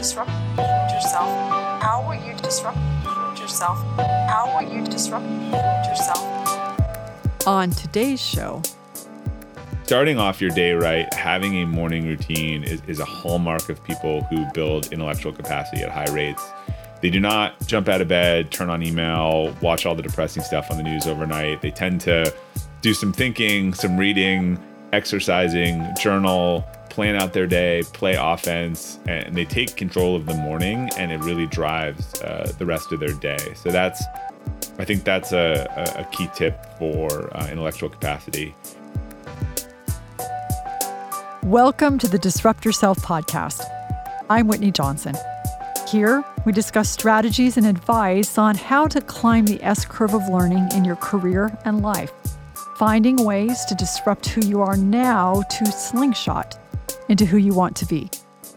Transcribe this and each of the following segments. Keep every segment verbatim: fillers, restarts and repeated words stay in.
disrupt yourself? How will you disrupt yourself? How will you disrupt yourself? On today's show, starting off your day right, having a morning routine is, is a hallmark of people who build intellectual capacity at high rates. They do not jump out of bed, turn on email, watch all the depressing stuff on the news overnight. They tend to do some thinking, some reading, exercising, journal, plan out their day, play offense, and they take control of the morning, and it really drives uh, the rest of their day. So that's, I think that's a, a key tip for uh, intellectual capacity. Welcome to the Disrupt Yourself podcast. I'm Whitney Johnson. Here, we discuss strategies and advice on how to climb the S-curve of learning in your career and life, finding ways to disrupt who you are now to slingshot into who you want to be.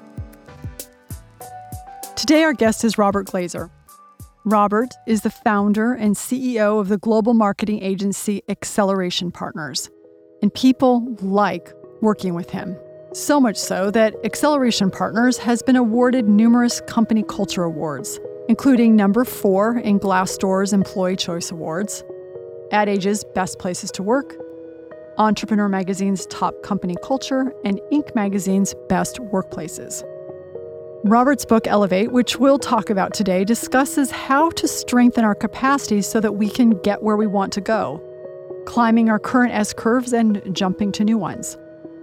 Today, our guest is Robert Glazer. Robert is the founder and C E O of the global marketing agency Acceleration Partners, and people like working with him. So much so that Acceleration Partners has been awarded numerous company culture awards, including number four in Glassdoor's Employee Choice Awards, Ad Age's Best Places to Work, Entrepreneur Magazine's Top Company Culture, and Inc Magazine's Best Workplaces. Robert's book, Elevate, which we'll talk about today, discusses how to strengthen our capacities so that we can get where we want to go, climbing our current S-curves and jumping to new ones.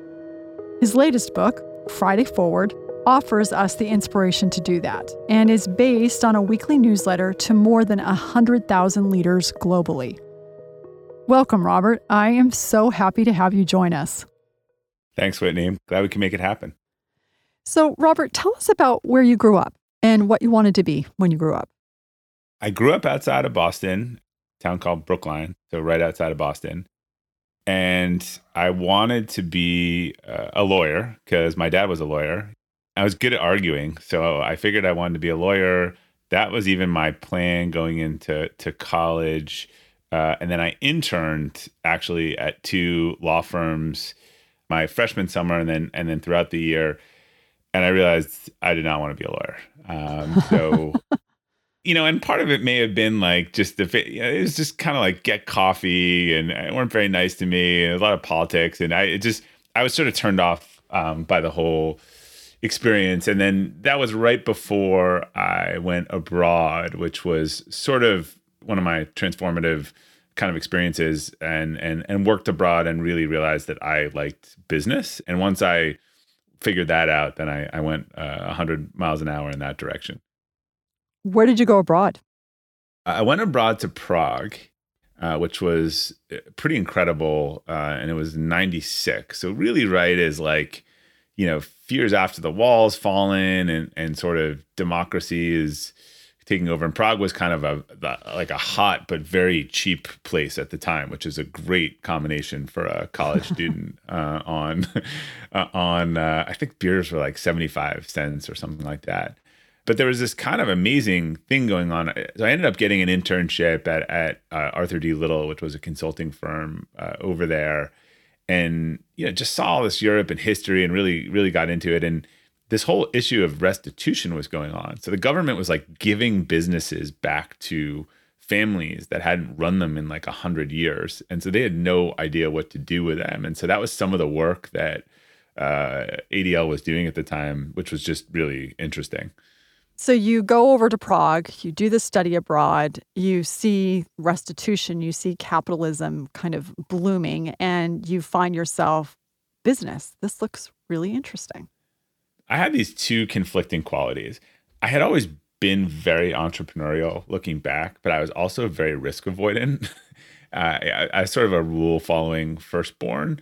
His latest book, Friday Forward, offers us the inspiration to do that and is based on a weekly newsletter to more than one hundred thousand leaders globally. Welcome, Robert. I am so happy to have you join us. Thanks, Whitney. Glad we can make it happen. So, Robert, tell us about where you grew up and what you wanted to be when you grew up. I grew up outside of Boston, a town called Brookline, so right outside of Boston. And I wanted to be uh, a lawyer because my dad was a lawyer. I was good at arguing, so I figured I wanted to be a lawyer. That was even my plan going into to college. Uh, and then I interned actually at two law firms my freshman summer and then and then throughout the year. And I realized I did not want to be a lawyer. Um, so, you know, and part of it may have been like just the, you know, it was just kind of like get coffee and they weren't very nice to me and a lot of politics. And I it just, I was sort of turned off um, by the whole experience. And then that was right before I went abroad, which was sort of one of my transformative kind of experiences and and and worked abroad and really realized that I liked business. And once I figured that out, then I, I went uh, one hundred miles an hour in that direction. Where did you go abroad? I went abroad to Prague, uh, which was pretty incredible. Uh, and it was ninety-six. So really right is like, you know, few years after the wall's fallen and, and sort of democracy is taking over. And Prague was kind of a like a hot but very cheap place at the time, which is a great combination for a college student. uh, on uh, on uh, I think beers were like seventy-five cents or something like that. But there was this kind of amazing thing going on. So I ended up getting an internship at at uh, Arthur D. Little, which was a consulting firm uh, over there, and you know just saw all this Europe and history and really really got into it. And this whole issue of restitution was going on. So the government was like giving businesses back to families that hadn't run them in like a hundred years. And so they had no idea what to do with them. And so that was some of the work that uh, A D L was doing at the time, which was just really interesting. So you go over to Prague, you do the study abroad, you see restitution, you see capitalism kind of blooming, and you find yourself business. This looks really interesting. I had these two conflicting qualities. I had always been very entrepreneurial looking back, but I was also very risk avoidant. uh, I, I was sort of a rule following firstborn.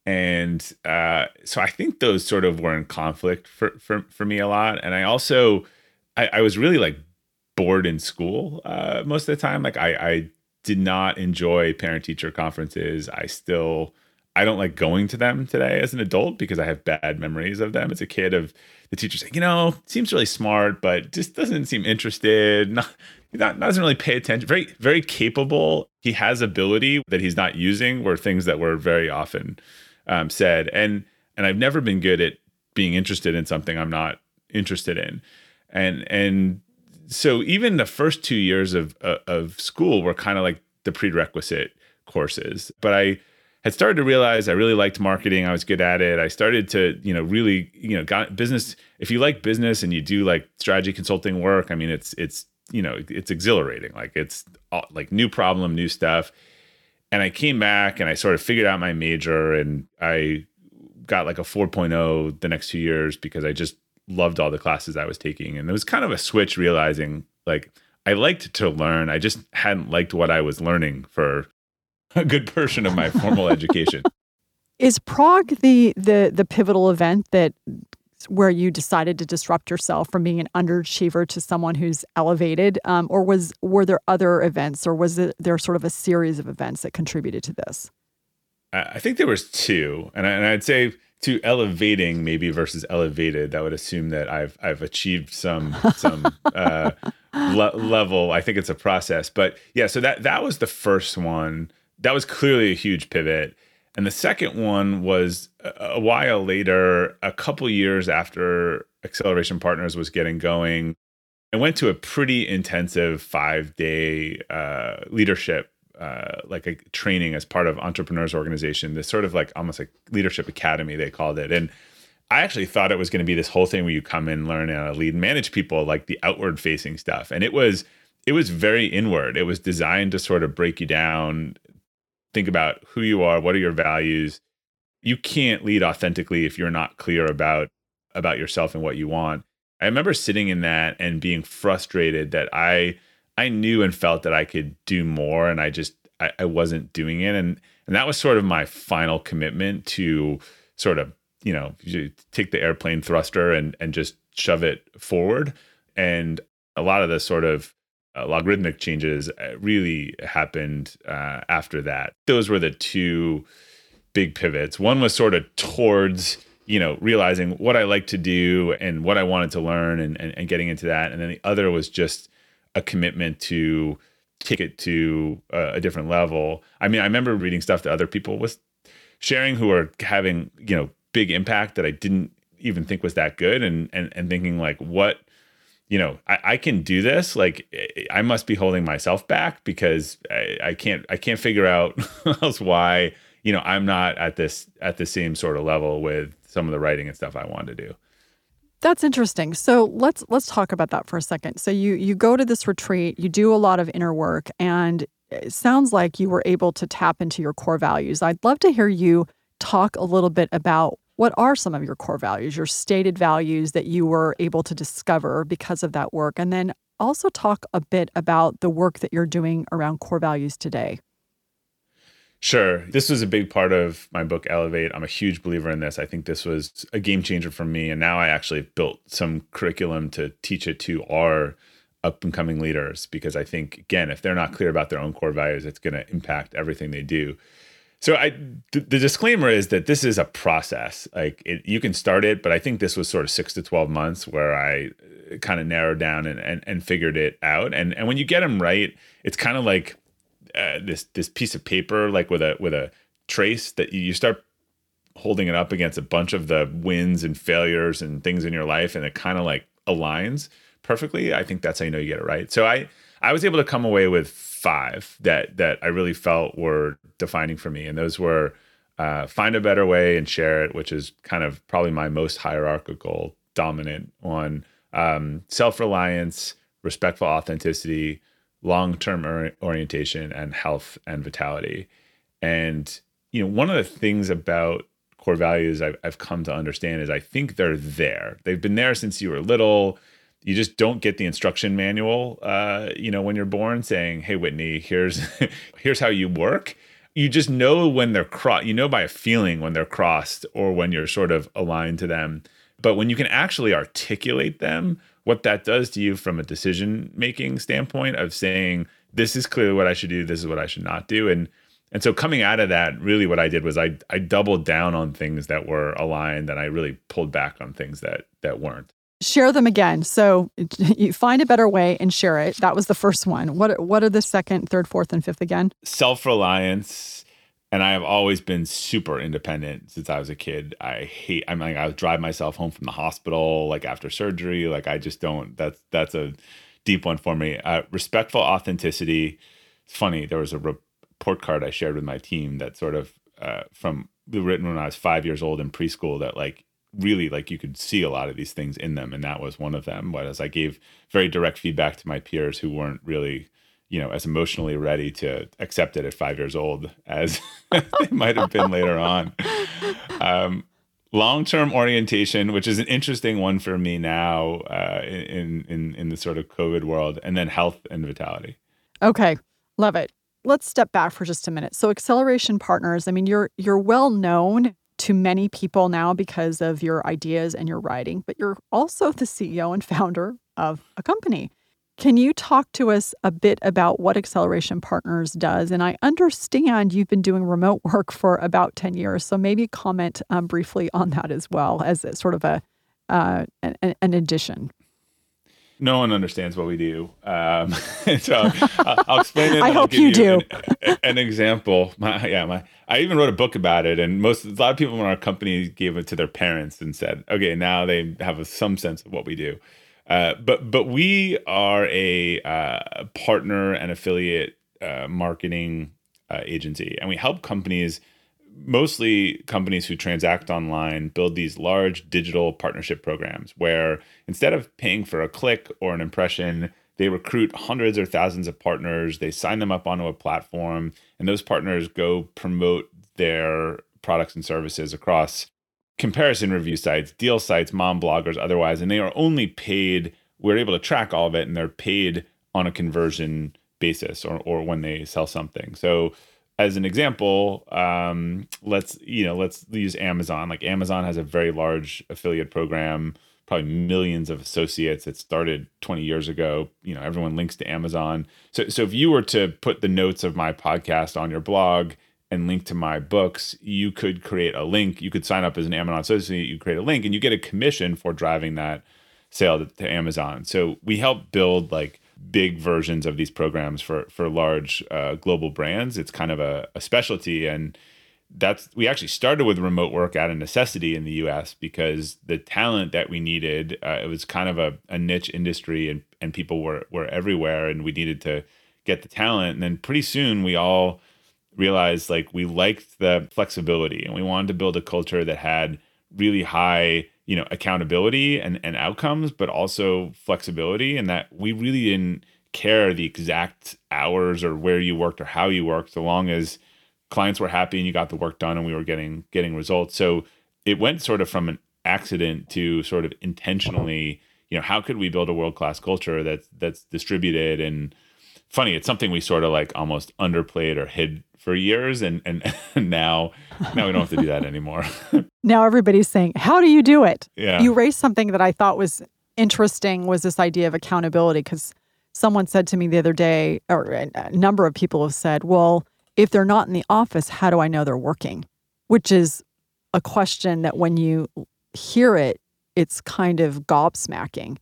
And uh, so I think those sort of were in conflict for, for, for me a lot. And I also, I, I was really like bored in school uh, most of the time. Like I, I did not enjoy parent teacher conferences. I still I don't like going to them today as an adult because I have bad memories of them as a kid, of the teacher saying, you know, seems really smart, but just doesn't seem interested. Not, not doesn't really pay attention. Very, very capable. He has ability that he's not using, were things that were very often um, said. And and I've never been good at being interested in something I'm not interested in. And and so even the first two years of uh, of school were kind of like the prerequisite courses. But I had started to realize I really liked marketing. I was good at it. I started to, you know, really, you know, got business. If you like business and you do like strategy consulting work, I mean, it's, it's, you know, it's exhilarating. Like it's all, like new problem, new stuff. And I came back and I sort of figured out my major, and I got like a four point oh the next two years because I just loved all the classes I was taking. And it was kind of a switch, realizing like I liked to learn. I just hadn't liked what I was learning for a good portion of my formal education. Is Prague the the the pivotal event that where you decided to disrupt yourself from being an underachiever to someone who's elevated, um, or was were there other events, or was it, there sort of a series of events that contributed to this? I think there was two, and, I, and I'd say to elevating maybe versus elevated. That would assume that I've I've achieved some some uh, le- level. I think it's a process, but yeah. So that that was the first one. That was clearly a huge pivot. And the second one was a, a while later, a couple years after Acceleration Partners was getting going. I went to a pretty intensive five-day uh, leadership, uh, like a training as part of Entrepreneurs Organization, this sort of like almost like leadership academy, they called it. And I actually thought it was going to be this whole thing where you come in, learn how to lead and manage people, like the outward facing stuff. And it was, it was very inward. It was designed to sort of break you down, think about who you are, what are your values. You can't lead authentically if you're not clear about, about yourself and what you want. I remember sitting in that and being frustrated that I I knew and felt that I could do more, and I just I, I wasn't doing it. And and that was sort of my final commitment to sort of, you know, take the airplane thruster and and just shove it forward. And a lot of the sort of Uh, logarithmic changes really happened uh, after that. Those were the two big pivots. One was sort of towards, you know, realizing what I like to do and what I wanted to learn, and, and, and getting into that. And then the other was just a commitment to take it to a, a different level. I mean, I remember reading stuff that other people was sharing who are having, you know, big impact that I didn't even think was that good, and and and thinking like, what, you know, I, I can do this. Like, I must be holding myself back because I, I can't, I can't figure out else why, you know, I'm not at this, at the same sort of level with some of the writing and stuff I wanted to do. That's interesting. So let's, let's talk about that for a second. So you, you go to this retreat, you do a lot of inner work, and it sounds like you were able to tap into your core values. I'd love to hear you talk a little bit about what are some of your core values, your stated values that you were able to discover because of that work? And then also talk a bit about the work that you're doing around core values today. Sure. This was a big part of my book, Elevate. I'm a huge believer in this. I think this was a game changer for me. And now I actually built some curriculum to teach it to our up and coming leaders, because I think, again, if they're not clear about their own core values, it's going to impact everything they do. So I, th- the disclaimer is that this is a process. Like it, you can start it, but I think this was sort of six to twelve months where I kind of narrowed down and, and, and figured it out. And and when you get them right, it's kind of like uh, this this piece of paper, like with a with a trace that you, you start holding it up against a bunch of the wins and failures and things in your life, and it kind of like aligns perfectly. I think that's how you know you get it right. So I I was able to come away with five that that I really felt were defining for me. And those were uh, find a better way and share it, which is kind of probably my most hierarchical, dominant one. Um, self-reliance, respectful authenticity, long-term or- orientation, and health and vitality. And, you know, one of the things about core values I've, I've come to understand is I think they're there. They've been there since you were little. You just don't get the instruction manual, uh, you know, when you're born saying, hey, Whitney, here's here's how you work. You just know when they're crossed. You know by a feeling when they're crossed or when you're sort of aligned to them. But when you can actually articulate them, what that does to you from a decision-making standpoint of saying, this is clearly what I should do, this is what I should not do. And and so coming out of that, really what I did was I I doubled down on things that were aligned, and I really pulled back on things that that weren't. Share them again. So you find a better way and share it. That was the first one. What what are the second, third, fourth, and fifth again? Self-reliance, And I have always been super independent since I was a kid. I hate, I mean, like, I would drive myself home from the hospital, like after surgery. Like I just don't, that's, that's a deep one for me. Uh, respectful authenticity. It's funny. There was a report card I shared with my team that sort of uh, from written when I was five years old in preschool that like really like you could see a lot of these things in them. And that was one of them. But as I gave very direct feedback to my peers who weren't really, you know, as emotionally ready to accept it at five years old as they might have been later on. Um, long-term orientation, which is an interesting one for me now uh, in, in, in the sort of COVID world, and then health and vitality. Okay. Love it. Let's step back for just a minute. So Acceleration Partners, I mean, you're you're well known to many people now because of your ideas and your writing, but you're also the C E O and founder of a company. Can you talk to us a bit about what Acceleration Partners does? And I understand you've been doing remote work for about ten years, so maybe comment um, briefly on that as well as a, sort of a uh, an, an addition. No one understands what we do. Um, so I'll, I'll explain it. I I'll hope give you do. An, an example. My, yeah, my. I even wrote a book about it, and most a lot of people in our company gave it to their parents and said, "Okay, now they have a, some sense of what we do." Uh, but but we are a uh, partner and affiliate uh, marketing uh, agency, and we help companies, mostly companies who transact online, build these large digital partnership programs where instead of paying for a click or an impression, they recruit hundreds or thousands of partners, they sign them up onto a platform, and those partners go promote their products and services across comparison review sites, deal sites, mom bloggers, otherwise, and they are only paid, we're able to track all of it, and they're paid on a conversion basis or, or when they sell something. So as an example, um, let's, you know, let's use Amazon. Like Amazon has a very large affiliate program, probably millions of associates. It started twenty years ago. You know, everyone links to Amazon. So, so if you were to put the notes of my podcast on your blog and link to my books, you could create a link. You could sign up as an Amazon associate. You create a link, and you get a commission for driving that sale to, to Amazon. So we help build like big versions of these programs for for large uh, global brands. It's kind of a, a specialty, and that's we actually started with remote work out of necessity in the U S because the talent that we needed, uh, it was kind of a, a niche industry, and and people were were everywhere, and we needed to get the talent. And then pretty soon we all realized like we liked the flexibility, and we wanted to build a culture that had really high, you know, accountability and, and outcomes, but also flexibility, and that we really didn't care the exact hours or where you worked or how you worked, so long as clients were happy and you got the work done and we were getting getting results. So it went sort of from an accident to sort of intentionally, you know, how could we build a world-class culture that's that's distributed? And funny, it's something we sort of like almost underplayed or hid for years, and and, and now now we don't have to do that anymore. Now everybody's saying, how do you do it? Yeah. You raised something that I thought was interesting, was this idea of accountability, because someone said to me the other day, or a number of people have said, well, if they're not in the office, how do I know they're working? Which is a question that when you hear it, it's kind of gobsmacking.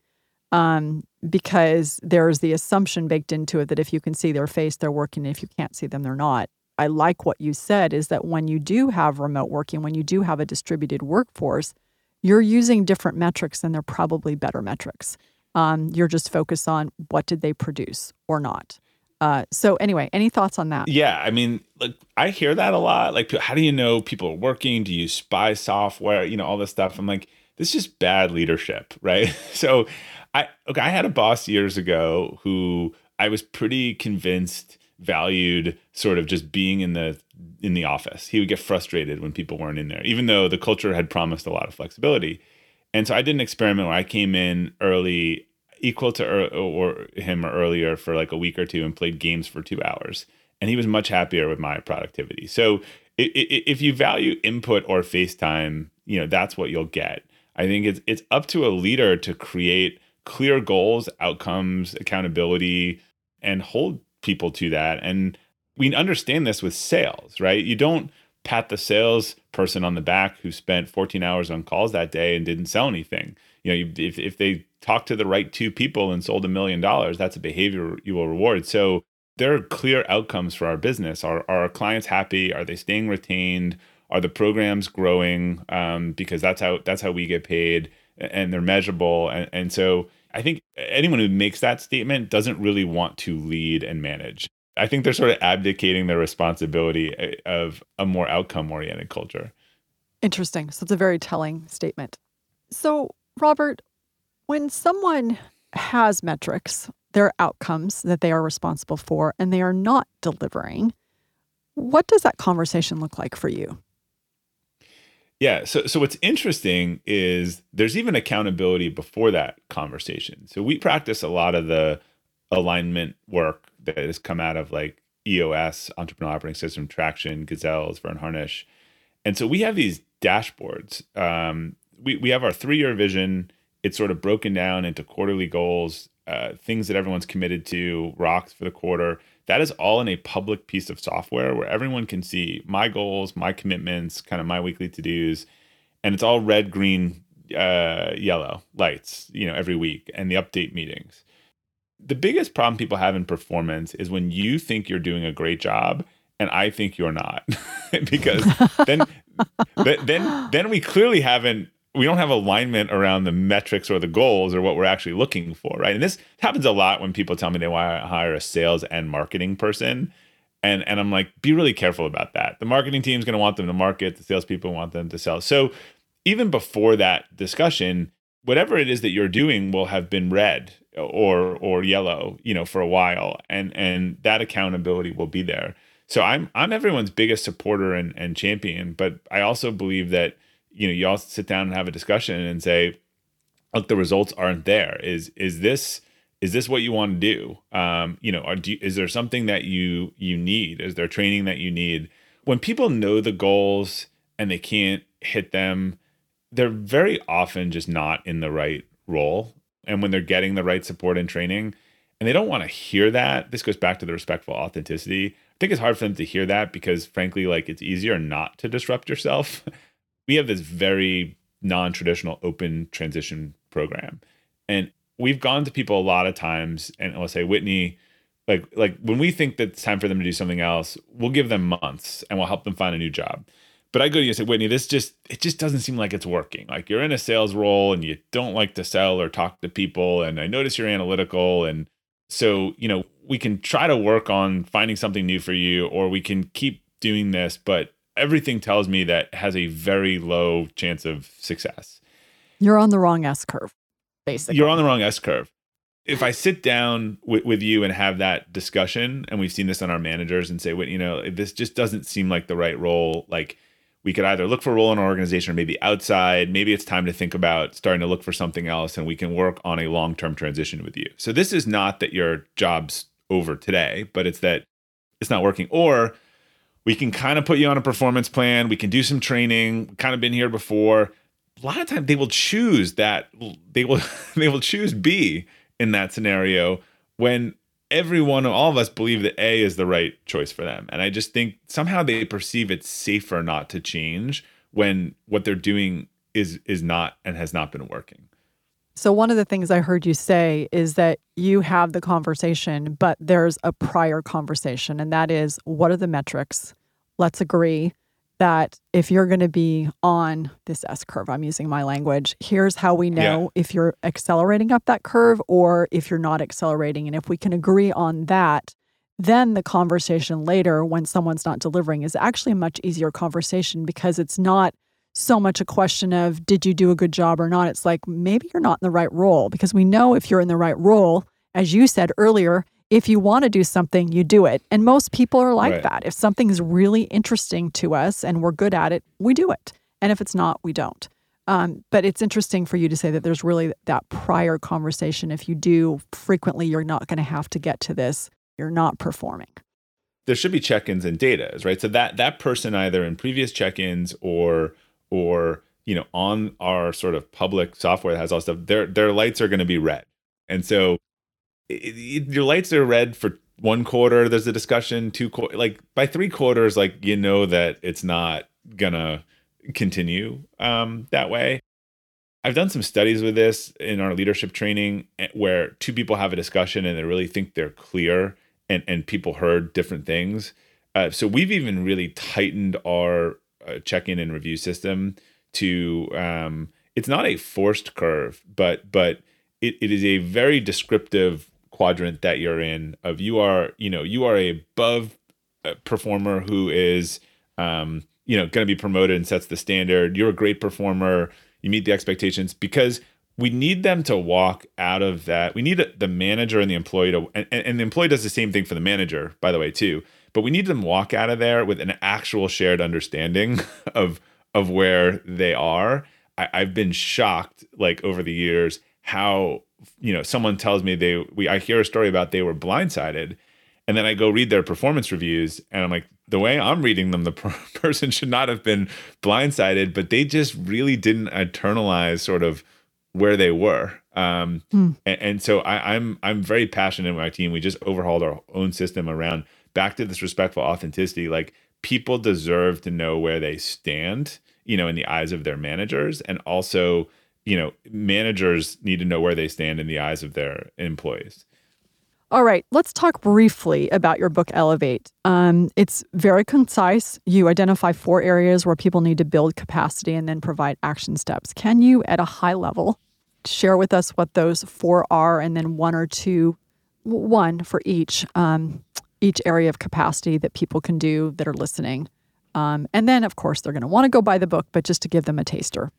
Um, because there's the assumption baked into it that if you can see their face, they're working. And if you can't see them, they're not. I like what you said is that when you do have remote working, when you do have a distributed workforce, you're using different metrics, and they're probably better metrics. Um, you're just focused on what did they produce or not. Uh, so anyway, any thoughts on that? Yeah, I mean, like I hear that a lot. Like, how do you know people are working? Do you use spy software? You know, all this stuff. I'm like, this is just bad leadership, right? So I okay, I had a boss years ago who I was pretty convinced valued sort of just being in the in the office. He would get frustrated when people weren't in there, even though the culture had promised a lot of flexibility. And so I did an experiment where I came in early, equal to or, or him or earlier for like a week or two, and played games for two hours. And he was much happier with my productivity. So it, it, if you value input or face time, you know, that's what you'll get. I think it's it's up to a leader to create clear goals, outcomes, accountability, and hold people to that. And we understand this with sales, right? You don't pat the sales person on the back who spent fourteen hours on calls that day and didn't sell anything. You know, you, if if they talk to the right two people and sold a million dollars, that's a behavior you will reward. So there are clear outcomes for our business. Are, are our clients happy? Are they staying retained? Are the programs growing? Um, because that's how that's how we get paid, and they're measurable. And, and so I think anyone who makes that statement doesn't really want to lead and manage. I think they're sort of abdicating their responsibility of a more outcome-oriented culture. Interesting. So it's a very telling statement. So, Robert, when someone has metrics, their outcomes that they are responsible for, and they are not delivering, what does that conversation look like for you? Yeah. So, so what's interesting is there's even accountability before that conversation. So we practice a lot of the alignment work that has come out of like E O S, Entrepreneurial Operating System, Traction, Gazelles, Verne Harnish. And so we have these dashboards. Um, we, we have our three-year vision. It's sort of broken down into quarterly goals, uh, things that everyone's committed to, rocks for the quarter. That is all in a public piece of software where everyone can see my goals, my commitments, kind of my weekly to-dos. And it's all red, green, uh, yellow lights, you know, every week, and the update meetings. The biggest problem people have in performance is when you think you're doing a great job and I think you're not. Because then, then, then we clearly haven't, we don't have alignment around the metrics or the goals or what we're actually looking for, right? And this happens a lot when people tell me they want to hire a sales and marketing person. And, and I'm like, be really careful about that. The marketing team is going to want them to market. The salespeople want them to sell. So even before that discussion, whatever it is that you're doing will have been red or or yellow, you know, for a while, and and that accountability will be there. So I'm I'm everyone's biggest supporter and, and champion, but I also believe that, you know, you all sit down and have a discussion and say, look, the results aren't there. Is is this is this what you want to do? Um, you know, are, do you, is there something that you you need? Is there training that you need? When people know the goals and they can't hit them, they're very often just not in the right role. And when they're getting the right support and training, and they don't want to hear that, this goes back to the respectful authenticity. I think it's hard for them to hear that because, frankly, like it's easier not to disrupt yourself. We have this very non-traditional open transition program. And we've gone to people a lot of times and we'll say, Whitney, like, like when we think that it's time for them to do something else, we'll give them months and we'll help them find a new job. But I go to you and say, Whitney, this just, it just doesn't seem like it's working. Like you're in a sales role and you don't like to sell or talk to people. And I notice you're analytical. And so, you know, we can try to work on finding something new for you, or we can keep doing this, but everything tells me that has a very low chance of success. You're on the wrong S curve, basically. You're on the wrong S curve. If I sit down with, with you and have that discussion, and we've seen this on our managers, and say, well, you know, this just doesn't seem like the right role. Like we could either look for a role in our organization or maybe outside. Maybe it's time to think about starting to look for something else, and we can work on a long-term transition with you. So this is not that your job's over today, but it's that it's not working. Or we can kind of put you on a performance plan. We can do some training. Kind of been here before. A lot of times they will choose that. They will they will choose B in that scenario when everyone, all of us believe that A is the right choice for them. And I just think somehow they perceive it's safer not to change when what they're doing is is not and has not been working. So one of the things I heard you say is that you have the conversation, but there's a prior conversation, and that is, what are the metrics? Let's agree that if you're going to be on this S curve, I'm using my language, here's how we know yeah. if you're accelerating up that curve or if you're not accelerating. And if we can agree on that, then the conversation later when someone's not delivering is actually a much easier conversation, because it's not so much a question of, did you do a good job or not? It's like, maybe you're not in the right role, because we know if you're in the right role, as you said earlier, if you want to do something, you do it. And most people are like right. that. If something's really interesting to us and we're good at it, we do it. And if it's not, we don't. Um, but it's interesting for you to say that there's really that prior conversation. If you do frequently, you're not going to have to get to this. You're not performing. There should be check-ins and data, right? So that that person either in previous check-ins or or you know on our sort of public software that has all stuff, their their lights are going to be red. And so it, it, your lights are red for one quarter. There's a discussion, two quarters, like by three quarters, like you know that it's not gonna continue um, that way. I've done some studies with this in our leadership training where two people have a discussion and they really think they're clear, and, and people heard different things. Uh, so we've even really tightened our uh, check-in and review system to, um, it's not a forced curve, but but it, it is a very descriptive quadrant that you're in of you are, you know, you are a above performer who is, um, you know, going to be promoted and sets the standard. You're a great performer. You meet the expectations, because we need them to walk out of that. We need the manager and the employee to, and, and the employee does the same thing for the manager, by the way, too. But we need them to walk out of there with an actual shared understanding of of where they are. I, I've been shocked, like over the years, how, you know, someone tells me they we I hear a story about they were blindsided, and then I go read their performance reviews, and I'm like, the way I'm reading them, the per- person should not have been blindsided, but they just really didn't internalize sort of where they were. Um, hmm. and, and so I, I'm I'm very passionate with my team. We just overhauled our own system around back to this respectful authenticity. Like, people deserve to know where they stand, you know, in the eyes of their managers, and also, you know, managers need to know where they stand in the eyes of their employees. All right, let's talk briefly about your book, Elevate. Um, it's very concise. You identify four areas where people need to build capacity and then provide action steps. Can you, at a high level, share with us what those four are, and then one or two, one for each, um, each area of capacity that people can do that are listening? Um, and then, of course, they're going to want to go buy the book, but just to give them a taster.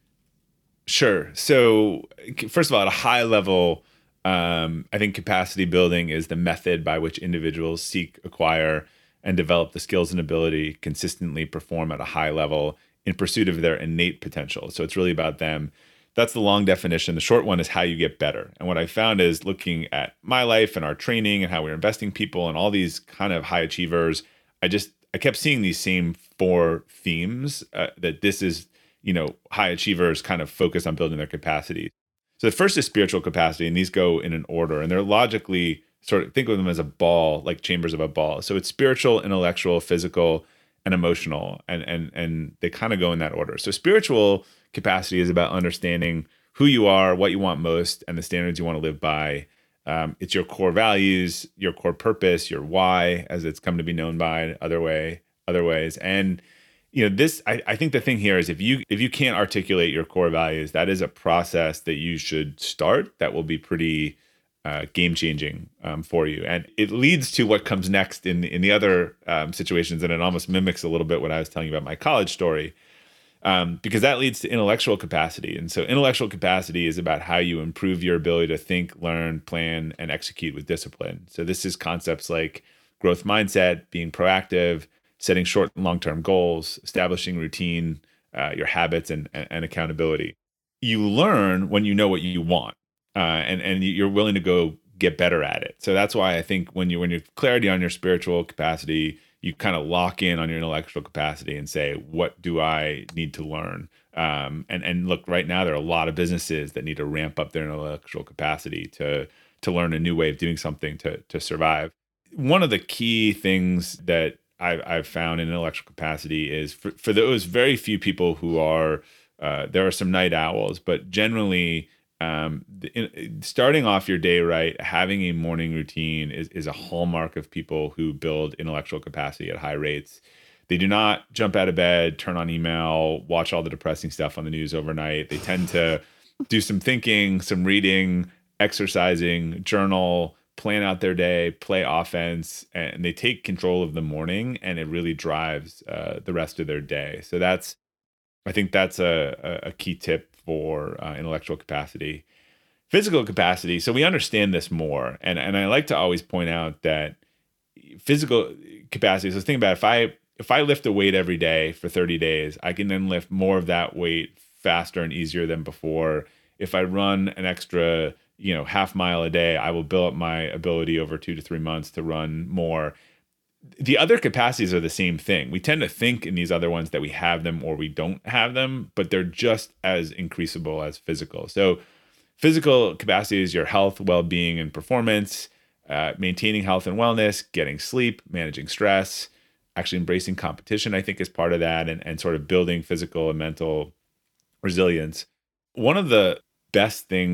Sure. So, first of all, at a high level, Um, I think capacity building is the method by which individuals seek, acquire, and develop the skills and ability consistently perform at a high level in pursuit of their innate potential. So it's really about them. That's the long definition. The short one is how you get better. And what I found is, looking at my life and our training and how we're investing people and all these kind of high achievers, I just, I kept seeing these same four themes, uh, that this is, you know, high achievers kind of focus on building their capacity. So the first is spiritual capacity, and these go in an order, and they're logically sort of, think of them as a ball, like chambers of a ball. So it's spiritual, intellectual, physical, and emotional, and and and they kind of go in that order. So spiritual capacity is about understanding who you are, what you want most, and the standards you want to live by. Um, it's your core values, your core purpose, your why, as it's come to be known by other way, other ways, and you know, this, I, I think the thing here is, if you if you can't articulate your core values, that is a process that you should start that will be pretty uh, game changing um, for you. And it leads to what comes next in, in the other um, situations. And it almost mimics a little bit what I was telling you about my college story, um, because that leads to intellectual capacity. And so intellectual capacity is about how you improve your ability to think, learn, plan, and execute with discipline. So this is concepts like growth mindset, being proactive, setting short and long-term goals, establishing routine, uh, your habits, and, and, and accountability. You learn when you know what you want, uh, and and you're willing to go get better at it. So that's why I think when you when you have clarity on your spiritual capacity, you kind of lock in on your intellectual capacity and say, what do I need to learn? Um, and and look, right now there are a lot of businesses that need to ramp up their intellectual capacity to to learn a new way of doing something to to survive. One of the key things that I've, I've found in intellectual capacity is for, for those very few people who are, uh, there are some night owls, but generally um, in, starting off your day right, having a morning routine is, is a hallmark of people who build intellectual capacity at high rates. They do not jump out of bed, turn on email, watch all the depressing stuff on the news overnight. They tend to do some thinking, some reading, exercising, journal, plan out their day, play offense, and they take control of the morning, and it really drives uh, the rest of their day. So that's, I think that's a, a key tip for uh, intellectual capacity. Physical capacity, so we understand this more, and, and I like to always point out that physical capacity, so think about it, if I, if I lift a weight every day for thirty days, I can then lift more of that weight faster and easier than before. If I run an extra you know, half mile a day, I will build up my ability over two to three months to run more. The other capacities are the same thing. We tend to think in these other ones that we have them or we don't have them, but they're just as increasable as physical. So physical capacity is your health, well-being, and performance, uh, maintaining health and wellness, getting sleep, managing stress, actually embracing competition, I think is part of that, and, and sort of building physical and mental resilience. One of the best things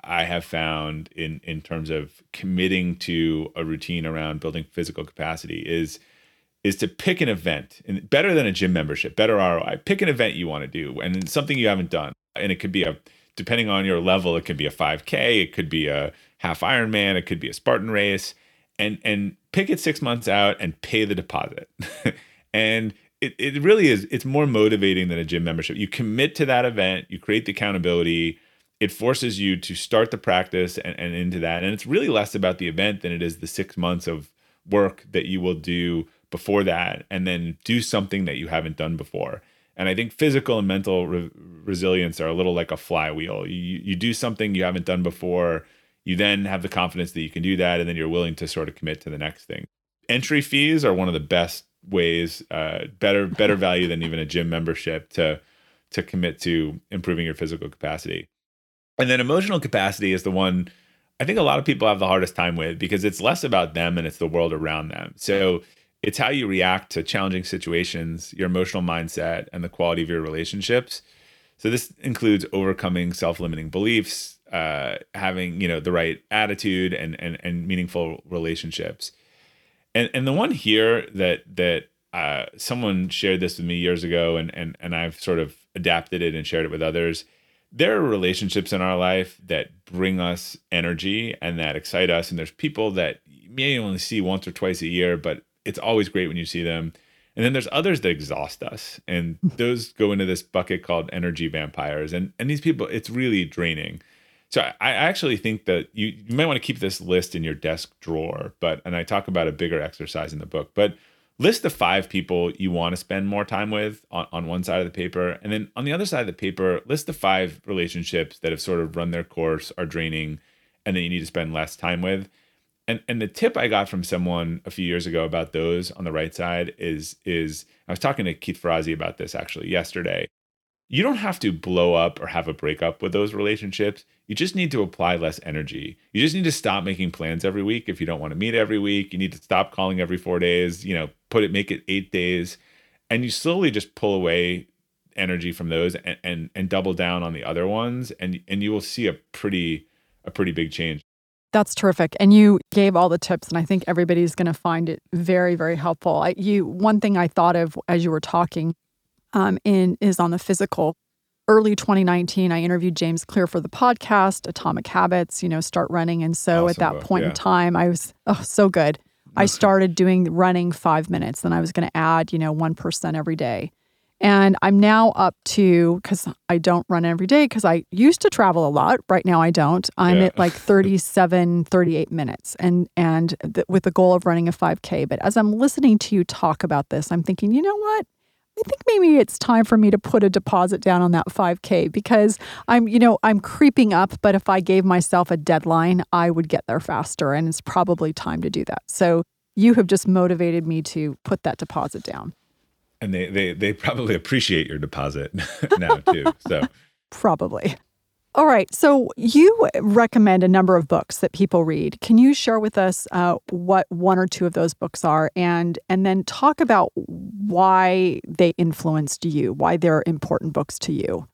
I have found in in terms of committing to a routine around building physical capacity is is to pick an event, and better than a gym membership, better R O I. Pick an event you want to do, and it's something you haven't done, and it could be a, depending on your level, it could be a five K, it could be a half Ironman, it could be a Spartan race, and and pick it six months out and pay the deposit. And it it really is, it's more motivating than a gym membership. You commit to that event, you create the accountability. It forces you to start the practice and, and into that, and it's really less about the event than it is the six months of work that you will do before that, and then do something that you haven't done before. And I think physical and mental re- resilience are a little like a flywheel. You you do something you haven't done before, you then have the confidence that you can do that, and then you're willing to sort of commit to the next thing. Entry fees are one of the best ways, uh, better better value than even a gym membership to to commit to improving your physical capacity. And then emotional capacity is the one I think a lot of people have the hardest time with, because it's less about them and it's the world around them. So it's how you react to challenging situations, your emotional mindset, and the quality of your relationships. So this includes overcoming self-limiting beliefs, uh, having, you know, the right attitude, and and and meaningful relationships. And and the one here that that uh, someone shared this with me years ago, and and and I've sort of adapted it and shared it with others. There are relationships in our life that bring us energy and that excite us, and there's people that you may only see once or twice a year, but it's always great when you see them. And then there's others that exhaust us, and those go into this bucket called energy vampires. And and these people, it's really draining. So I, I actually think that you, you might want to keep this list in your desk drawer, but, and I talk about a bigger exercise in the book, but list the five people you want to spend more time with on, on one side of the paper. And then on the other side of the paper, list the five relationships that have sort of run their course, are draining, and that you need to spend less time with. And and the tip I got from someone a few years ago about those on the right side is, is I was talking to Keith Ferrazzi about this actually yesterday. You don't have to blow up or have a breakup with those relationships. You just need to apply less energy. You just need to stop making plans every week. If you don't want to meet every week, you need to stop calling every four days, you know, put it, make it eight days. And you slowly just pull away energy from those, and, and, and double down on the other ones. And, and you will see a pretty, a pretty big change. That's terrific. And you gave all the tips, and I think everybody's going to find it very, very helpful. I, you, one thing I thought of as you were talking um, in is on the physical. Early twenty nineteen, I interviewed James Clear for the podcast, Atomic Habits, you know, Start Running. And so Awesome at that book, point yeah. in time, I was, oh, so good. I started doing running five minutes, then I was going to add, you know, one percent every day. And I'm now up to, because I don't run every day, because I used to travel a lot. Right now I don't. I'm Yeah. at like thirty-seven, thirty-eight minutes, and and th- with the goal of running a five K. But as I'm listening to you talk about this, I'm thinking, you know what? I think maybe it's time for me to put a deposit down on that five K, because I'm, you know, I'm creeping up, but if I gave myself a deadline, I would get there faster, and it's probably time to do that. So you have just motivated me to put that deposit down. And they, they, they probably appreciate your deposit now too. So Probably. All right. So you recommend a number of books that people read. Can you share with us uh, what one or two of those books are, and and then talk about why they influenced you, why they're important books to you?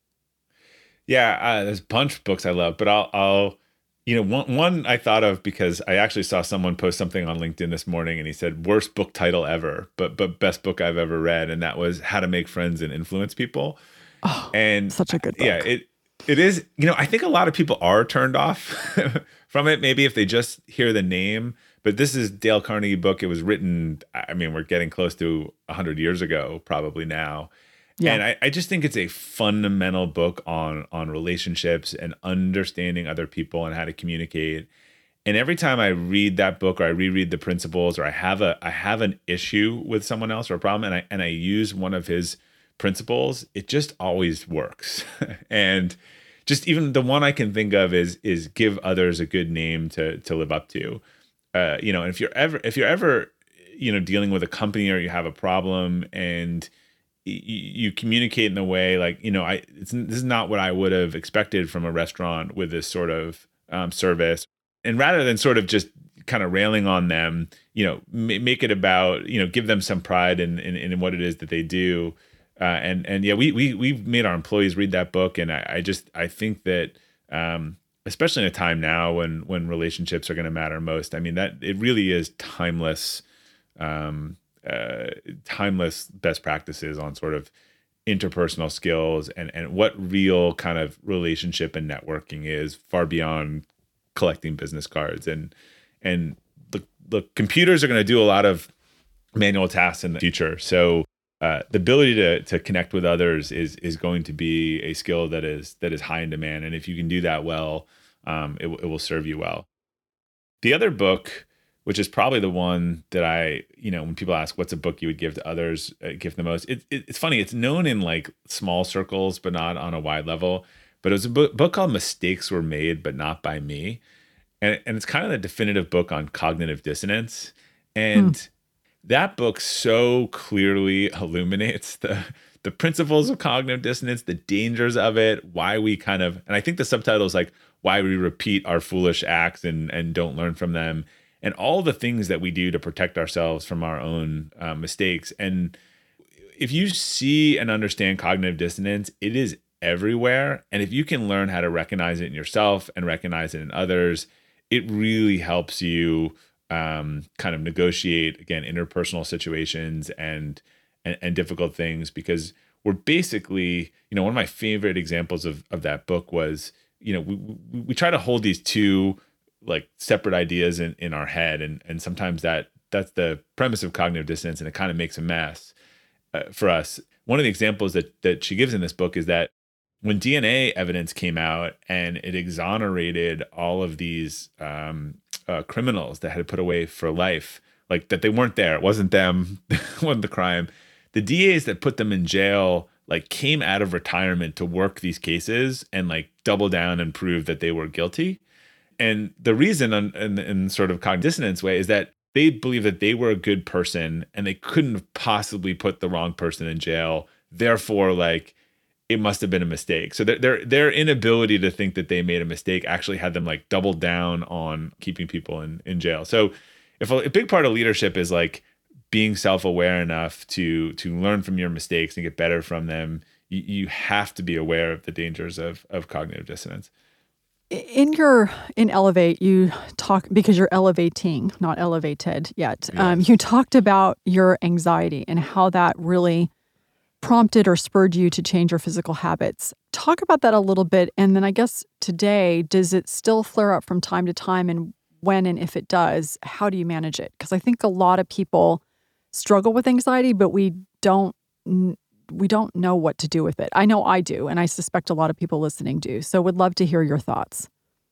yeah, uh, there's a bunch of books I love, but I'll, I'll, you know, one, one I thought of because I actually saw someone post something on LinkedIn this morning, and he said, worst book title ever, but, but best book I've ever read. And that was How to Make Friends and Influence People. Oh, and such a good book. Yeah, it, it is, you know, I think a lot of people are turned off from it, maybe if they just hear the name, but this is Dale Carnegie book. It was written, I mean, we're getting close to a hundred years ago, probably now. Yeah. And I, I just think it's a fundamental book on, on relationships and understanding other people and how to communicate. And every time I read that book, or I reread the principles, or I have a, I have an issue with someone else or a problem, and I, and I use one of his principles, it just always works. And just even the one I can think of is, is give others a good name to, to live up to. Uh, you know, and if you're ever, if you're ever, you know, dealing with a company, or you have a problem, and you communicate in a way like, you know, I, it's, this is not what I would have expected from a restaurant with this sort of um, service. And rather than sort of just kind of railing on them, you know, m- make it about, you know, give them some pride in, in, in what it is that they do. Uh, and, and yeah, we, we, we've made our employees read that book. And I, I just, I think that um, especially in a time now when when relationships are going to matter most. I mean, that it really is timeless, um, uh, timeless best practices on sort of interpersonal skills and and what real kind of relationship and networking is, far beyond collecting business cards. And and the the computers are going to do a lot of manual tasks in the future. So uh, the ability to to connect with others is is going to be a skill that is that is high in demand. And if you can do that well, um, it, it will serve you well. The other book, which is probably the one that I, you know, when people ask what's a book you would give to others, uh, give the most, it, it, it's funny. It's known in like small circles, but not on a wide level. But it was a book, book called Mistakes Were Made, But Not By Me. And, and it's kind of the definitive book on cognitive dissonance. And hmm. that book so clearly illuminates the the principles of cognitive dissonance, the dangers of it, why we kind of, and I think the subtitle is like, why we repeat our foolish acts and, and don't learn from them, and all the things that we do to protect ourselves from our own uh, mistakes. And if you see and understand cognitive dissonance, it is everywhere. And if you can learn how to recognize it in yourself and recognize it in others, it really helps you um, kind of negotiate, again, interpersonal situations and, and and difficult things. Because we're basically, you know, one of my favorite examples of of that book was, you know, we we, we try to hold these two like separate ideas in, in our head. And, and sometimes that that's the premise of cognitive dissonance, and it kind of makes a mess uh, for us. One of the examples that, that she gives in this book is that when D N A evidence came out and it exonerated all of these um, uh, criminals that had put away for life, like that they weren't there, it wasn't them, it wasn't the crime. The D As that put them in jail like came out of retirement to work these cases and like double down and prove that they were guilty. And the reason in, in, in sort of cognitive dissonance way is that they believe that they were a good person and they couldn't have possibly put the wrong person in jail. Therefore, like, it must have been a mistake. So their, their their inability to think that they made a mistake actually had them like double down on keeping people in, in jail. So if a, a big part of leadership is like being self-aware enough to to learn from your mistakes and get better from them, you, you have to be aware of the dangers of of cognitive dissonance. In your in Elevate, you talk, because you're elevating, not elevated yet. Yes. Um, you talked about your anxiety and how that really prompted or spurred you to change your physical habits. Talk about that a little bit. And then I guess today, does it still flare up from time to time? And when and if it does, how do you manage it? Because I think a lot of people struggle with anxiety, but we don't we don't know what to do with it. I know I do, and I suspect a lot of people listening do. So would love to hear your thoughts.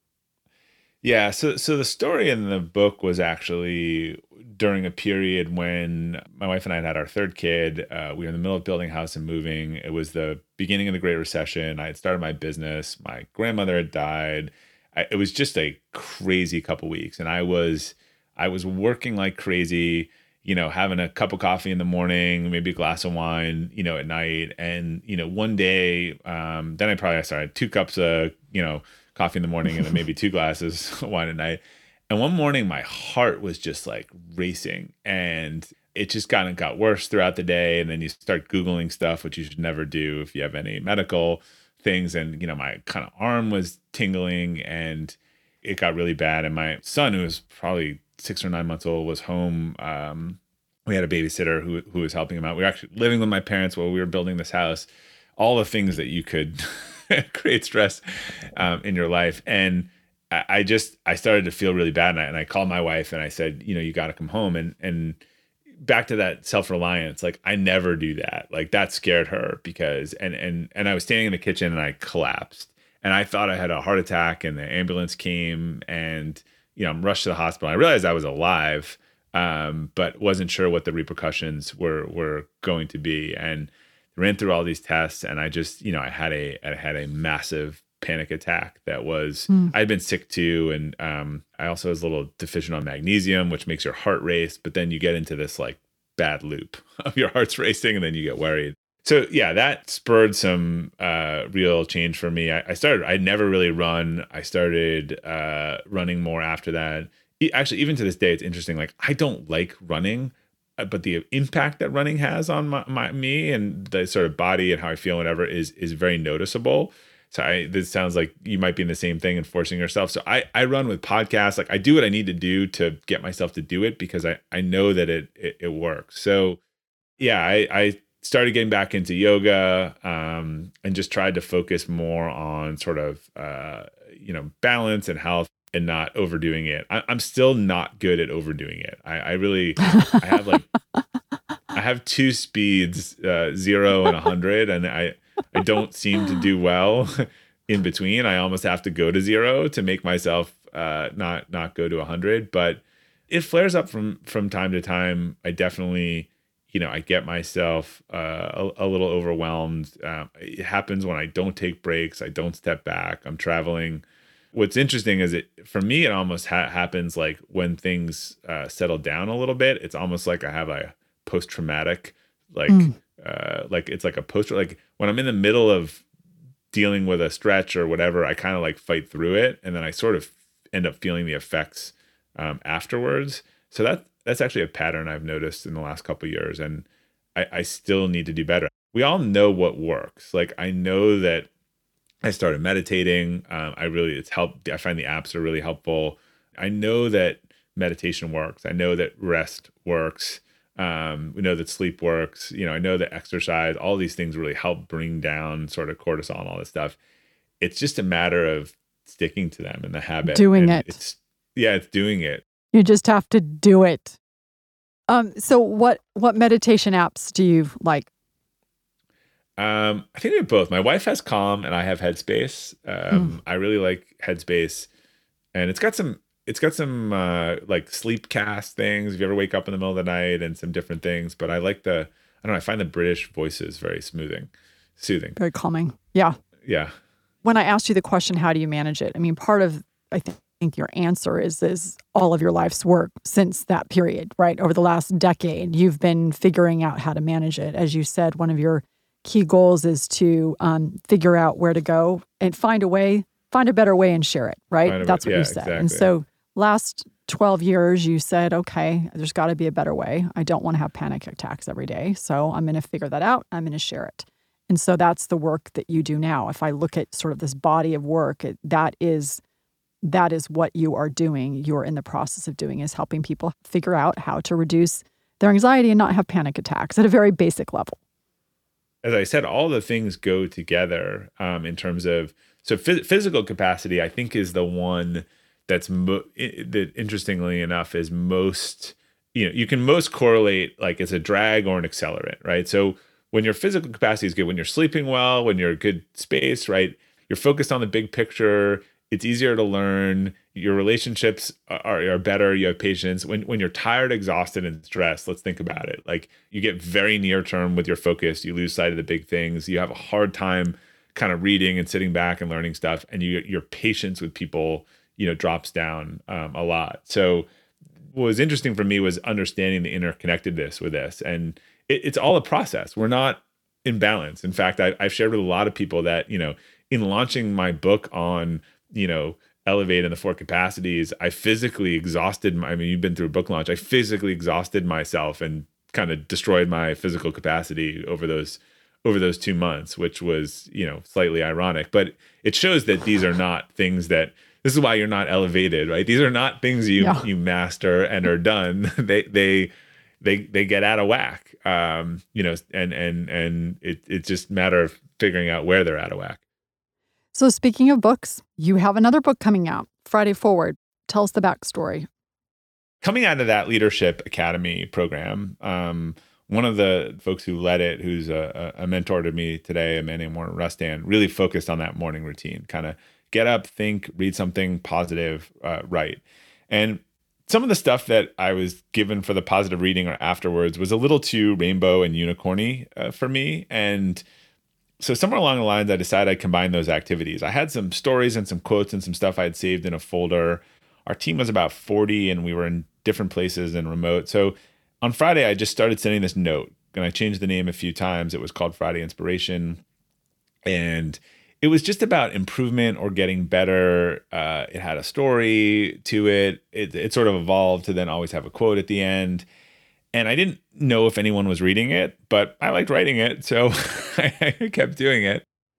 Yeah, so so the story in the book was actually during a period when my wife and I had had our third kid. Uh, we were in the middle of building a house and moving. It was the beginning of the Great Recession. I had started my business. My grandmother had died. I, it was just a crazy couple weeks, and I was I was working like crazy. You know, having a cup of coffee in the morning, maybe a glass of wine, you know, at night. And, you know, one day, um, then I probably started two cups of, you know, coffee in the morning and then maybe two glasses of wine at night. And one morning my heart was just like racing, and it just kind of got worse throughout the day. And then you start Googling stuff, which you should never do if you have any medical things. And, you know, my kind of arm was tingling and it got really bad. And my son, who was probably six or nine months old, was home. Um, we had a babysitter who who was helping him out. We were actually living with my parents while we were building this house. All the things that you could create stress um, in your life. And I, I just, I started to feel really bad. And I, and I called my wife and I said, you know, you got to come home. And, and back to that self-reliance, like I never do that. Like that scared her because, and, and, and I was standing in the kitchen and I collapsed and I thought I had a heart attack, and the ambulance came and, you know, I'm rushed to the hospital. I realized I was alive, um, but wasn't sure what the repercussions were were going to be. And ran through all these tests, and I just, you know, I had a I had a massive panic attack that was, mm. I'd been sick too, and um, I also was a little deficient on magnesium, which makes your heart race. But then you get into this like bad loop of your heart's racing, and then you get worried. So yeah, that spurred some uh, real change for me. I, I started, I never really run. I started uh, running more after that. E- actually, even to this day, it's interesting. Like I don't like running, but the impact that running has on my, my me and the sort of body and how I feel, and whatever, is is very noticeable. So I, this sounds like you might be in the same thing and forcing yourself. So I, I run with podcasts. Like I do what I need to do to get myself to do it because I, I know that it, it, it works. So yeah, I, I started getting back into yoga um, and just tried to focus more on sort of, uh, you know, balance and health and not overdoing it. I, I'm still not good at overdoing it. I, I really, I have like, I have two speeds, uh, zero and a hundred, and I, I don't seem to do well in between. I almost have to go to zero to make myself uh, not not go to a hundred. But it flares up from from time to time. I definitely, you know, I get myself uh, a, a little overwhelmed. Um, it happens when I don't take breaks. I don't step back. I'm traveling. What's interesting is it for me, it almost ha- happens like when things uh, settle down a little bit. It's almost like I have a post traumatic like. Mm. Uh, like it's like a poster, like when I'm in the middle of dealing with a stretch or whatever, I kind of like fight through it. And then I sort of end up feeling the effects um, afterwards. So that that's actually a pattern I've noticed in the last couple of years. And I, I still need to do better. We all know what works. Like I know that I started meditating. Um, I really, it's helped. I find the apps are really helpful. I know that meditation works. I know that rest works. Um, we know that sleep works. You know, I know that exercise, all these things really help bring down sort of cortisol and all this stuff. It's just a matter of sticking to them and the habit. Doing and it. It's, yeah, it's doing it. You just have to do it. Um, so what, what meditation apps do you like? Um, I think we have both. My wife has Calm and I have Headspace. Um, mm. I really like Headspace, and it's got some, It's got some uh, like sleep cast things if you ever wake up in the middle of the night and some different things. But I like the, I don't know, I find the British voices very smoothing, soothing. Very calming. Yeah. Yeah. When I asked you the question, how do you manage it? I mean, part of, I think your answer is, is all of your life's work since that period, right? Over the last decade, you've been figuring out how to manage it. As you said, one of your key goals is to um, figure out where to go and find a way, find a better way and share it, right? That's what yeah, you said. Exactly. And so last twelve years, you said, okay, there's got to be a better way. I don't want to have panic attacks every day. So I'm going to figure that out. I'm going to share it. And so that's the work that you do now. If I look at sort of this body of work, it, that is that is what you are doing. You're in the process of doing is helping people figure out how to reduce their anxiety and not have panic attacks at a very basic level. As I said, all the things go together um, in terms of, so phys- physical capacity, I think is the one that's mo- that interestingly enough is most, you know, you can most correlate like it's a drag or an accelerant, right? So when your physical capacity is good, when you're sleeping well, when you're a good space, right? You're focused on the big picture. It's easier to learn. Your relationships are, are better. You have patience. When when you're tired, exhausted, and stressed, let's think about it. Like you get very near term with your focus. You lose sight of the big things. You have a hard time kind of reading and sitting back and learning stuff. And you, your patience with people, you know, drops down um, a lot. So what was interesting for me was understanding the interconnectedness with this. And it, it's all a process. We're not in balance. In fact, I, I've shared with a lot of people that, you know, in launching my book on, you know, Elevate and the Four Capacities, I physically exhausted my, I mean, you've been through a book launch. I physically exhausted myself and kind of destroyed my physical capacity over those over those two months, which was, you know, slightly ironic. But it shows that these are not things that, this is why you're not elevated, right? These are not things you yeah. you master and are done. they they they they get out of whack. Um, you know, and and and it it's just a matter of figuring out where they're out of whack. So speaking of books, you have another book coming out, Friday Forward. Tell us the backstory. Coming out of that Leadership Academy program, um, one of the folks who led it, who's a, a mentor to me today, a man named Warren Rustan, really focused on that morning routine, kind of get up, think, read something positive, uh, write. And some of the stuff that I was given for the positive reading or afterwards was a little too rainbow and unicorny uh, for me. And so somewhere along the lines, I decided I'd combine those activities. I had some stories and some quotes and some stuff I had saved in a folder. Our team was about forty and we were in different places and remote. So on Friday, I just started sending this note and I changed the name a few times. It was called Friday Inspiration. And it was just about improvement or getting better. Uh, it had a story to it. it. It sort of evolved to then always have a quote at the end. And I didn't know if anyone was reading it, but I liked writing it. So I kept doing it.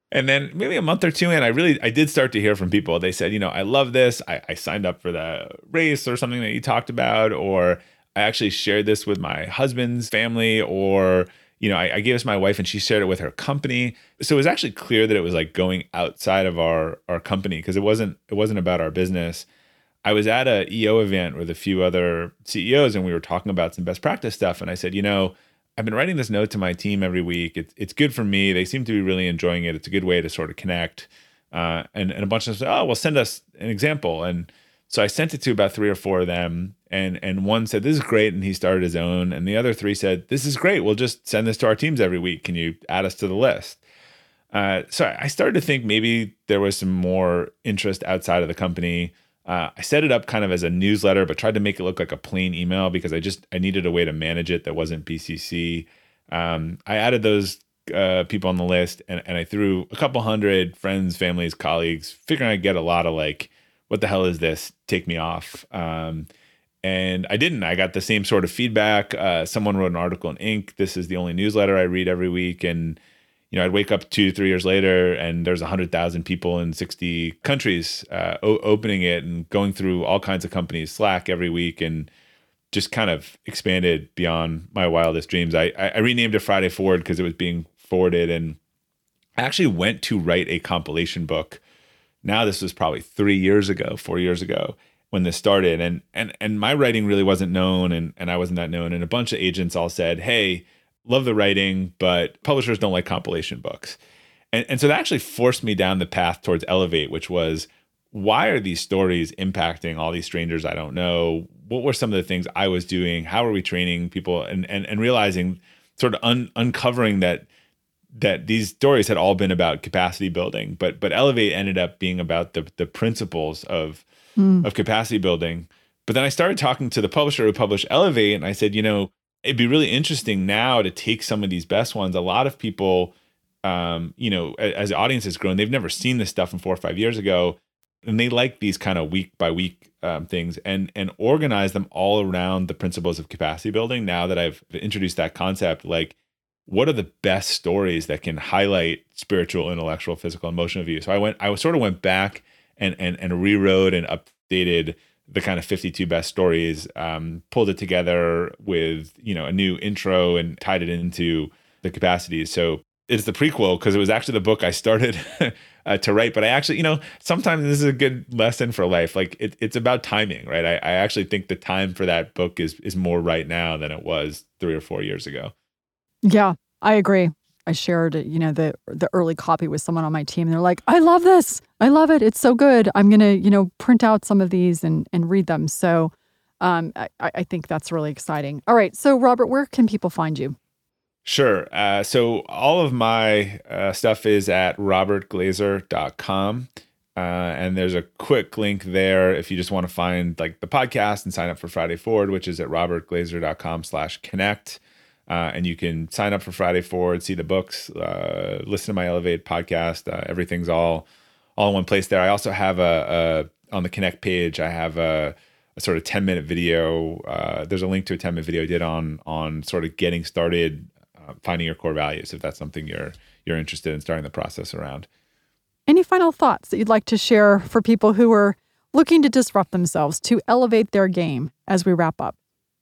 And then maybe a month or two in, I really, I did start to hear from people. They said, you know, I love this. I, I signed up for the race or something that you talked about, or I actually shared this with my husband's family, or, you know, I, I gave this to my wife and she shared it with her company. So it was actually clear that it was like going outside of our, our company, because it wasn't, it wasn't about our business. I was at a E O event with a few other C E Os and we were talking about some best practice stuff. And I said, you know, I've been writing this note to my team every week. It's it's good for me. They seem to be really enjoying it. It's a good way to sort of connect. Uh, and, and a bunch of them said, oh, well, send us an example. And so I sent it to about three or four of them. And and one said, this is great. And he started his own. And the other three said, this is great. We'll just send this to our teams every week. Can you add us to the list? Uh, so I started to think maybe there was some more interest outside of the company. Uh, I set it up kind of as a newsletter, but tried to make it look like a plain email because I just, I needed a way to manage it that wasn't B C C. Um, I added those uh, people on the list and, and I threw a couple hundred friends, families, colleagues, figuring I'd get a lot of like, what the hell is this? Take me off. Um, and I didn't. I got the same sort of feedback. Uh, someone wrote an article in Inc. This is the only newsletter I read every week. And you know, I'd wake up two, three years later and there's one hundred thousand people in sixty countries uh, o- opening it and going through all kinds of companies, Slack every week, and just kind of expanded beyond my wildest dreams. I, I renamed it Friday Forward because it was being forwarded. And I actually went to write a compilation book. Now this was probably three years ago, four years ago when this started. And and and my writing really wasn't known and, and I wasn't that known. And a bunch of agents all said, hey, love the writing, but publishers don't like compilation books. And, and so that actually forced me down the path towards Elevate, which was, why are these stories impacting all these strangers I don't know? What were some of the things I was doing? How are we training people? And and, and realizing, sort of un, uncovering that that these stories had all been about capacity building, but but Elevate ended up being about the the principles of, mm. of capacity building. But then I started talking to the publisher who published Elevate, and I said, you know, it'd be really interesting now to take some of these best ones. A lot of people, um, you know, as the audience has grown, they've never seen this stuff from four or five years ago. And they like these kind of week by week um, things and, and organize them all around the principles of capacity building. Now that I've introduced that concept, like, what are the best stories that can highlight spiritual, intellectual, physical, emotional view? So I went, I sort of went back and, and, and rewrote and updated the kind of fifty-two best stories, um, pulled it together with, you know, a new intro and tied it into the capacities. So it's the prequel because it was actually the book I started uh, to write. But I actually, you know, sometimes this is a good lesson for life. Like it, it's about timing, right? I, I actually think the time for that book is is more right now than it was three or four years ago. Yeah, I agree. I shared, you know, the the early copy with someone on my team. They're like, I love this. I love it. It's so good. I'm going to, you know, print out some of these and, and read them. So um, I, I think that's really exciting. All right. So Robert, where can people find you? Sure. Uh, so all of my uh, stuff is at robert glazer dot com. Uh, and there's a quick link there if you just want to find like the podcast and sign up for Friday Forward, which is at robert glazer dot com slash connect. Uh, and you can sign up for Friday Forward, see the books, uh, listen to my Elevate podcast. Uh, everything's all all in one place there. I also have a, a on the Connect page, I have a, a sort of ten minute video. Uh, there's a link to a ten minute video I did on on sort of getting started, uh, finding your core values, if that's something you're you're interested in starting the process around. Any final thoughts that you'd like to share for people who are looking to disrupt themselves, to elevate their game as we wrap up?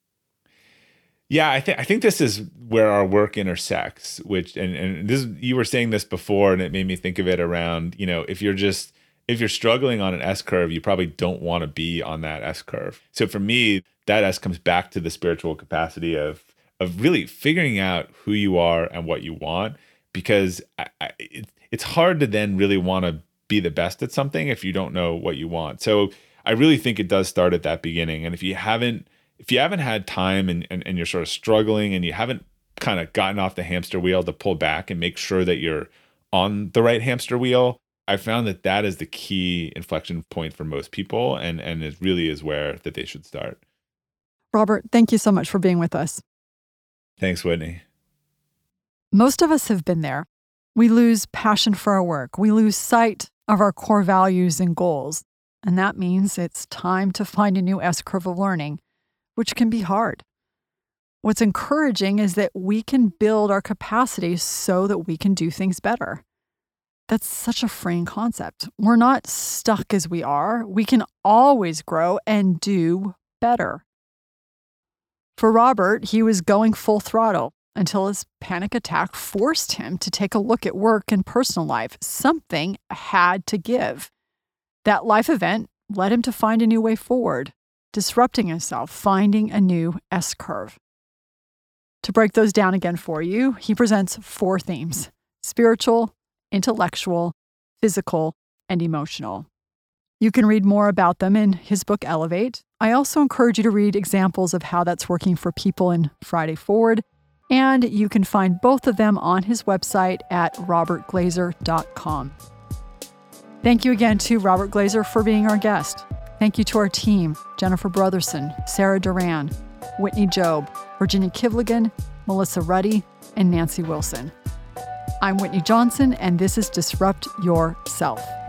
Yeah, I think I think this is where our work intersects, which and, and this you were saying this before and it made me think of it around, you know, if you're just if you're struggling on an S curve, you probably don't want to be on that S curve. So for me, that S comes back to the spiritual capacity of of really figuring out who you are and what you want, because I, I, it, it's hard to then really want to be the best at something if you don't know what you want. So I really think it does start at that beginning. And if you haven't If you haven't had time and, and, and you're sort of struggling and you haven't kind of gotten off the hamster wheel to pull back and make sure that you're on the right hamster wheel, I found that that is the key inflection point for most people. And, and it really is where that they should start. Robert, thank you so much for being with us. Thanks, Whitney. Most of us have been there. We lose passion for our work. We lose sight of our core values and goals. And that means it's time to find a new S-curve of learning, which can be hard. What's encouraging is that we can build our capacity so that we can do things better. that's such a freeing concept. We're not stuck as we are. We can always grow and do better. For Robert, he was going full throttle until his panic attack forced him to take a look at work and personal life. Something had to give. That life event led him to find a new way forward, disrupting himself, finding a new S-curve. To break those down again for you, he presents four themes: spiritual, intellectual, physical, and emotional. You can read more about them in his book, Elevate. I also encourage you to read examples of how that's working for people in Friday Forward, and you can find both of them on his website at robert glazer dot com. Thank you again to Robert Glazer for being our guest. Thank you to our team, Jennifer Brotherson, Sarah Duran, Whitney Job, Virginia Kivligan, Melissa Ruddy, and Nancy Wilson. I'm Whitney Johnson, and this is Disrupt Yourself.